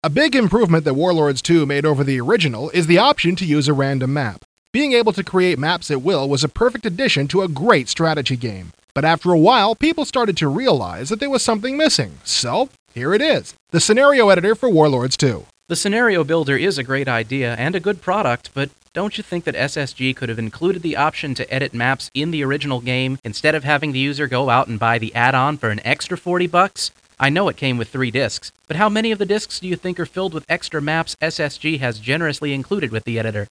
A big improvement that Warlords 2 made over the original is the option to use a random map. Being able to create maps at will was a perfect addition to a great strategy game. But after a while, people started to realize that there was something missing. So, here it is, the scenario editor for Warlords 2. The scenario builder is a great idea and a good product, but don't you think that SSG could have included the option to edit maps in the original game instead of having the user go out and buy the add-on for an extra $40? I know it came with 3 discs, but how many of the discs do you think are filled with extra maps SSG has generously included with the editor?